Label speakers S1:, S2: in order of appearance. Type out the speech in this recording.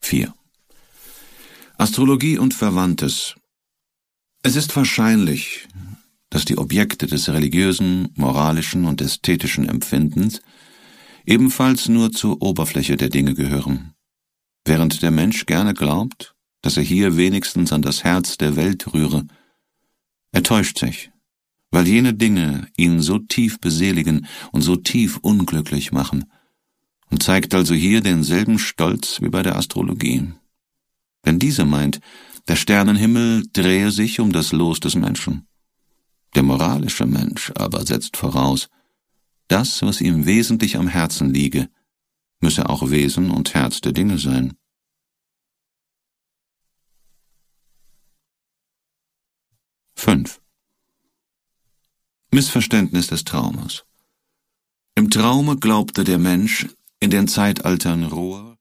S1: 4. Astrologie und Verwandtes. Es ist wahrscheinlich, dass die Objekte des religiösen, moralischen und ästhetischen Empfindens ebenfalls nur zur Oberfläche der Dinge gehören. Während der Mensch gerne glaubt, dass er hier wenigstens an das Herz der Welt rühre, er täuscht sich, weil jene Dinge ihn so tief beseligen und so tief unglücklich machen, und zeigt also hier denselben Stolz wie bei der Astrologie. Denn diese meint, der Sternenhimmel drehe sich um das Los des Menschen. Der moralische Mensch aber setzt voraus, das, was ihm wesentlich am Herzen liege, müsse auch Wesen und Herz der Dinge sein. Missverständnis des Traumes. Im Traume glaubte der Mensch, in den Zeitaltern roher